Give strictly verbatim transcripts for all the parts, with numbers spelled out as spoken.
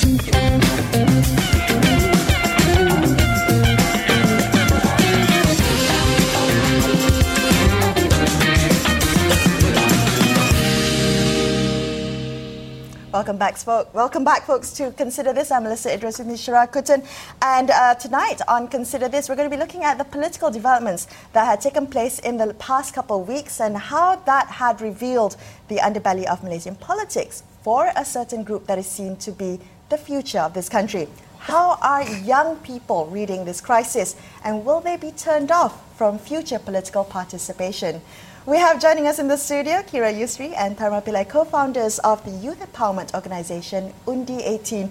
Welcome back, folks. Welcome back, folks, to Consider This. I'm Melissa Idris with Mishra Kutan. And uh, tonight on Consider This, we're going to be looking at the political developments that had taken place in the past couple of weeks and how that had revealed the underbelly of Malaysian politics for a certain group that is seen to be the future of this country. How are young people reading this crisis, and will they be turned off from future political participation? We have joining us in the studio Kira Yusri and Tharma Pillai, co-founders of the youth empowerment organisation Undi eighteen.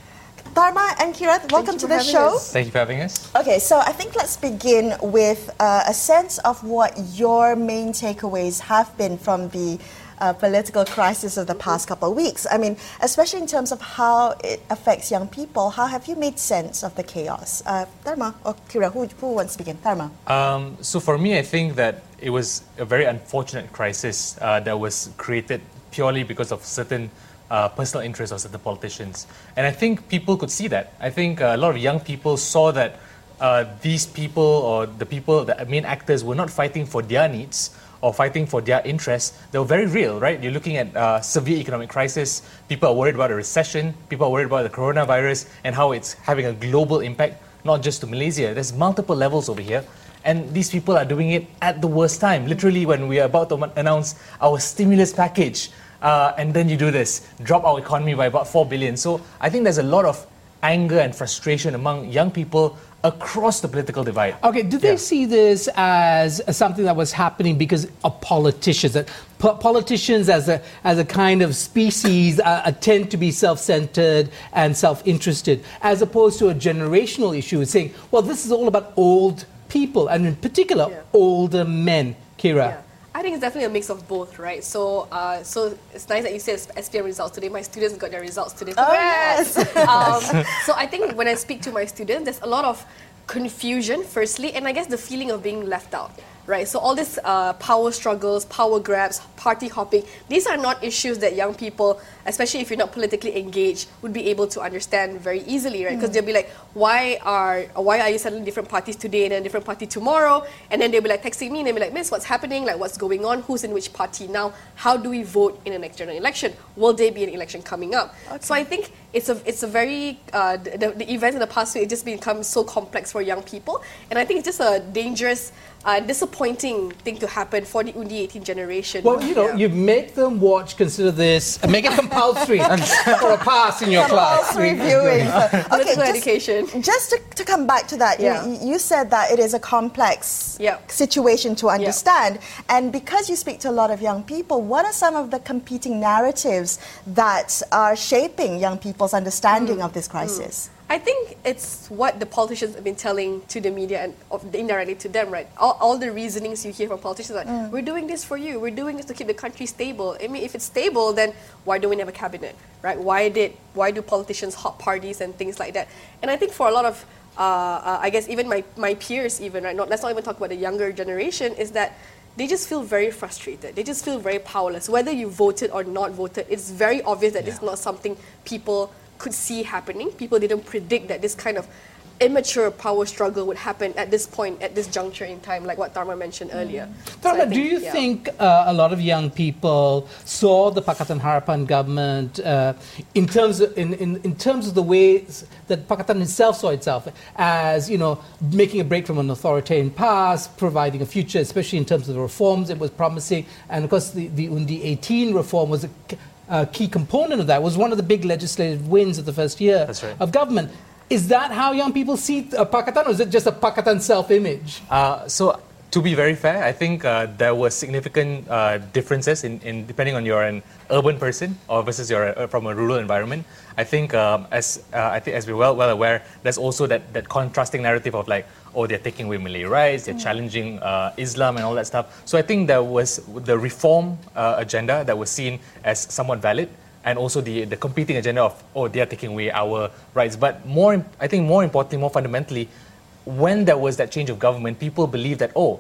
Tharma and Kira, welcome to the show. Us. Thank you for having us. Okay, so I think let's begin with uh, a sense of what your main takeaways have been from the uh, political crisis of the past couple of weeks. I mean, especially in terms of how it affects young people, how have you made sense of the chaos? Uh, Tharma or Kira, who, who wants to begin? Tharma. Um, so for me, I think that it was a very unfortunate crisis uh, that was created purely because of certain uh, personal interests of certain politicians. And I think people could see that. I think uh, a lot of young people saw that uh, these people or the people, the main actors, were not fighting for their needs or fighting for their interests. They were very real, right? You're looking at uh, severe economic crisis. People are worried about a recession. People are worried about the coronavirus and how it's having a global impact, not just to Malaysia. There's multiple levels over here. And these people are doing it at the worst time. Literally, when we are about to announce our stimulus package, uh, and then you do this, drop our economy by about four billion. So I think there's a lot of anger and frustration among young people across the political divide. Okay, do they yeah. see this as something that was happening because of politicians? That po- politicians, as a as a kind of species, uh, tend to be self-centered and self-interested, as opposed to a generational issue, saying, well, this is all about old people, and in particular, yeah. older men. Kira? Yeah. I think it's definitely a mix of both, right? So, uh, so it's nice that you said S P M results today. My students got their results today. Oh, yes! um, so I think when I speak to my students, there's a lot of confusion, firstly, and I guess the feeling of being left out. Right, so all these uh, power struggles, power grabs, party hopping, these are not issues that young people, especially if you're not politically engaged, would be able to understand very easily, right? Because mm. they'll be like, why are why are you suddenly different parties today and then a different party tomorrow? And then they'll be like texting me and they'll be like, Miss, what's happening? Like, what's going on? Who's in which party now? How do we vote in the next general election? Will there be an election coming up? Okay. So I think it's a it's a very uh, the, the events in the past week, it just become so complex for young people, and I think it's just a dangerous. Uh, disappointing thing to happen for the Undi eighteen generation. Well, you know, yeah. you make them watch, consider this, and make it compulsory for a pass in your class. Compulsory viewing. Okay, just, education. Just to, to come back to that, yeah. you, you said that it is a complex yeah. situation to understand. Yeah. And because you speak to a lot of young people, what are some of the competing narratives that are shaping young people's understanding mm. of this crisis? Mm. I think it's what the politicians have been telling to the media and indirectly to them, right? All, all the reasonings you hear from politicians are like, mm. we're doing this for you, we're doing this to keep the country stable. I mean, if it's stable, then why don't we have a cabinet, right? Why did why do politicians hop parties and things like that? And I think for a lot of, uh, uh, I guess even my, my peers even, right? Not, let's not even talk about the younger generation, is that they just feel very frustrated. They just feel very powerless. Whether you voted or not voted, it's very obvious that yeah. this is not something people could see happening. People didn't predict that this kind of immature power struggle would happen at this point, at this juncture in time, like what Tharma mentioned mm. earlier. Tharma, so do you yeah. think uh, a lot of young people saw the Pakatan Harapan government uh, in terms of, in, in, in terms of the ways that Pakatan itself saw itself as, you know, making a break from an authoritarian past, providing a future, especially in terms of the reforms it was promising, and of course the, the Undi eighteen reform was a A key component of that, was one of the big legislative wins of the first year right. of government. Is that how young people see uh, Pakatan, or is it just a Pakatan self-image? Uh, so, to be very fair, I think uh, there were significant uh, differences in, in depending on you're an urban person or versus you're a, from a rural environment. I think, um, as uh, I think as we're well well aware, there's also that, that contrasting narrative of like, oh, they're taking away Malay rights, they're mm. challenging uh, Islam and all that stuff. So I think there was the reform uh, agenda that was seen as somewhat valid, and also the, the competing agenda of, oh, they're taking away our rights. But more, I think more importantly, more fundamentally, when there was that change of government, people believed that, oh,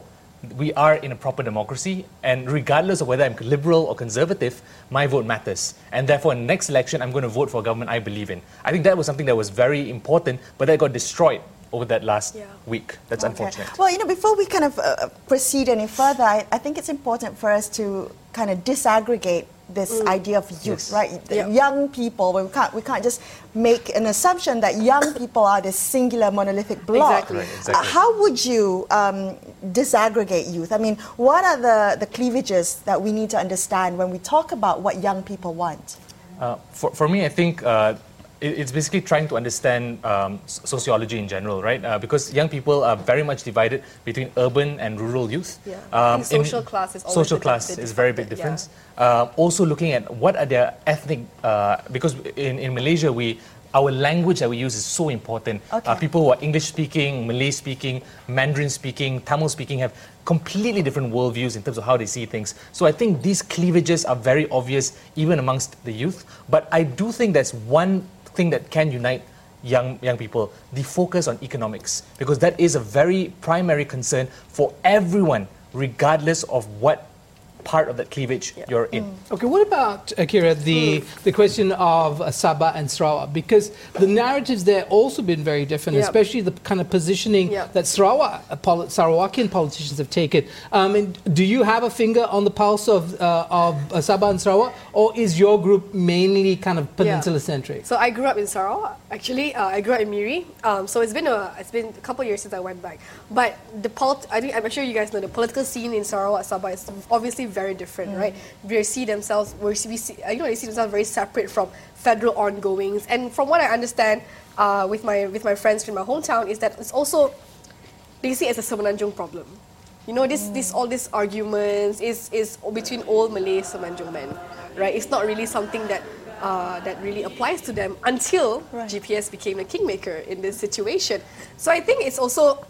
we are in a proper democracy, and regardless of whether I'm liberal or conservative, my vote matters. And therefore, in the next election, I'm going to vote for a government I believe in. I think that was something that was very important, but that got destroyed over that last Yeah. week. That's Okay. unfortunate. Well, you know, before we kind of uh, proceed any further, I, I think it's important for us to kind of disaggregate this idea of youth, Yes. right? The Yeah. young people. We can't we can't just make an assumption that young people are this singular monolithic block. Exactly. Right, exactly. Uh, how would you um, disaggregate youth? I mean, what are the, the cleavages that we need to understand when we talk about what young people want? Uh, for, for me, I think uh, it, it's basically trying to understand um, s- sociology in general, right? Uh, because young people are very much divided between urban and rural youth. Yeah. I think in- social class is always social the- class the is a very big divided, yeah. difference. Uh, also looking at what are their ethnic, uh, because in, in Malaysia, we our language that we use is so important. Okay. Uh, people who are English speaking, Malay speaking, Mandarin speaking, Tamil speaking have completely different worldviews in terms of how they see things. So I think these cleavages are very obvious even amongst the youth. But I do think there's one thing that can unite young young people: the focus on economics, because that is a very primary concern for everyone, regardless of what part of that cleavage Yeah. you're in. Okay, what about, Akira, the, the question of uh, Sabah and Sarawak? Because the narratives there also been very different, Yeah. especially the kind of positioning Yeah. that Sarawak, uh, poli- Sarawakian politicians have taken. Um, and do you have a finger on the pulse of, uh, of uh, Sabah and Sarawak, or is your group mainly kind of peninsula-centric? So I grew up in Sarawak. Actually, uh, I grew up in Miri. Um, so it's been a it's been a couple of years since I went back. But the polit- I think I'm sure you guys know the political scene in Sarawak, Sabah is obviously very different, right? They see themselves, we see, we see, you know, they see themselves very separate from federal ongoings. And from what I understand, uh, with my with my friends from my hometown, is that it's also they see it as a Semenanjung problem. You know, this this all these arguments is is between old Malay Semenanjung men, right? It's not really something that uh, that really applies to them until Right. G P S became a kingmaker in this situation. So I think it's also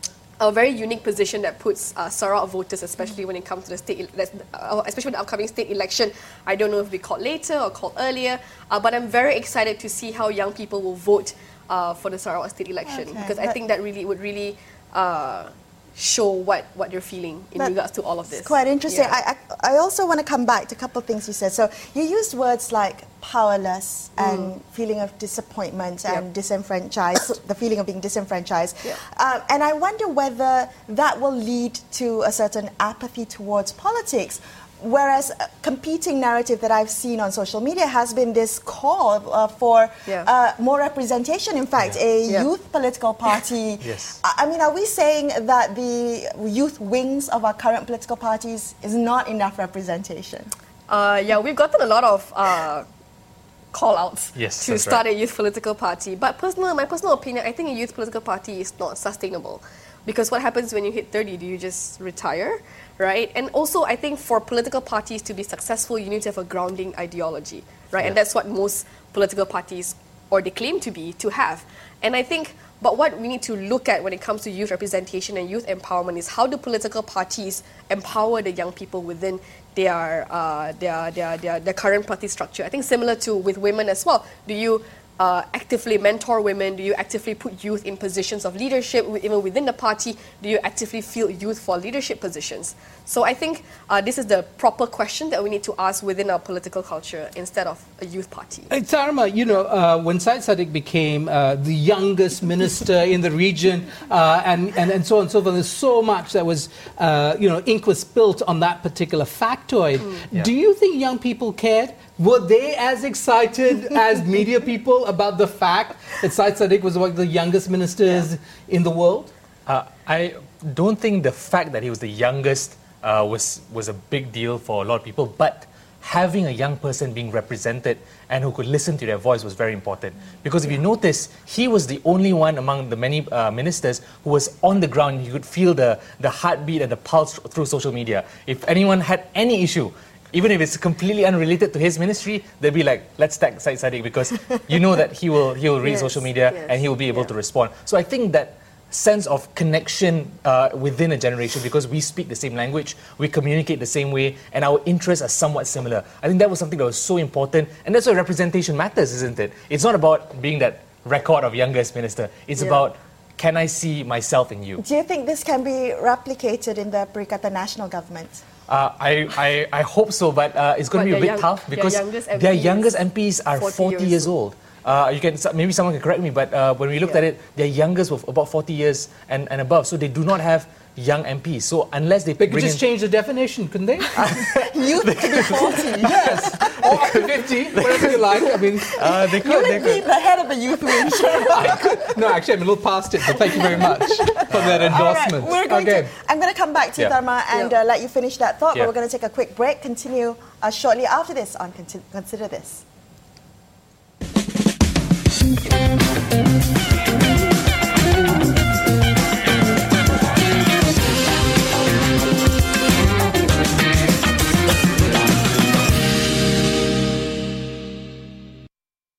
a very unique position that puts uh, Sarawak voters, especially when it comes to the state, el- that's- uh, especially with the upcoming state election. I don't know if we called later or called earlier, uh, but I'm very excited to see how young people will vote uh, for the Sarawak state election, Okay, because I but- think that really would really uh, show what, what you're feeling in That- regards to all of this. It's quite interesting. Yeah. I, I, I also want to come back to a couple of things you said. So you used words like powerless and feeling of disappointment and Yep. disenfranchised, the feeling of being disenfranchised. Yep. Um, and I wonder whether that will lead to a certain apathy towards politics. Whereas a competing narrative that I've seen on social media has been this call uh, for Yeah. uh, more representation. In fact, a Yeah. youth political party. Yes. I I mean, are we saying that the youth wings of our current political parties is not enough representation? Uh, yeah, we've gotten a lot of uh, call-outs Yes, to that's start right. a youth political party. But personal, my personal opinion, I think a youth political party is not sustainable. Because what happens when you hit thirty? Do you just retire, right? And also, I think for political parties to be successful, you need to have a grounding ideology, right? And Yeah. that's what most political parties, or they claim to be, to have. And I think, but what we need to look at when it comes to youth representation and youth empowerment is how do political parties empower the young people within their, uh, their, their, their, their current party structure. I think similar to with women as well. Do you uh, actively mentor women? Do you actively put youth in positions of leadership, wi- even within the party? Do you actively field youth for leadership positions? So I think uh, this is the proper question that we need to ask within our political culture instead of a youth party. Hey, Tarma, you know, uh, when Syed Saddiq became uh, the youngest minister in the region uh, and, and, and so on and so forth, there's so much that was, uh, you know, ink was spilt on that particular factoid. Yeah. Do you think young people cared? Were they as excited as media people about the fact that Syed Saddiq was one of the youngest ministers in the world? Uh, I don't think the fact that he was the youngest uh, was was a big deal for a lot of people, but having a young person being represented and who could listen to their voice was very important. Because if you notice, he was the only one among the many uh, ministers who was on the ground. You could feel the, the heartbeat and the pulse through social media. If anyone had any issue, even if it's completely unrelated to his ministry, they'd be like, let's tag Syed Saddiq, because you know that he will he will read Yes, social media yes, and he will be able yeah. to respond. So I think that sense of connection uh, within a generation, because we speak the same language, we communicate the same way, and our interests are somewhat similar. I think that was something that was so important, and that's why representation matters, isn't it? It's not about being that record of youngest minister. It's Yeah. about can I see myself in you? Do you think this can be replicated in the Perikatan national government? Uh, I, I, I hope so, but uh, it's going to But be a their bit young- tough their because youngest M P their is youngest M Ps are forty forty, years years old. Uh, you can maybe someone can correct me, but uh, when we looked Yeah. at it, their youngest were about forty years and, and above, so they do not have young M Ps. So unless they, They could bring just in, change the definition, couldn't they? Youth to be forty. Yes. Or up to fifty, whatever you like. I mean, uh, they You could, they would be could. the head of the youth wing. no, actually, I'm a little past it, but thank you very much for that All right, endorsement. we're going okay. to, I'm going to come back to you, Yeah. Dharma, and Yeah. uh, let you finish that thought, Yeah. but we're going to take a quick break, continue uh, shortly after this on Conti- Consider This.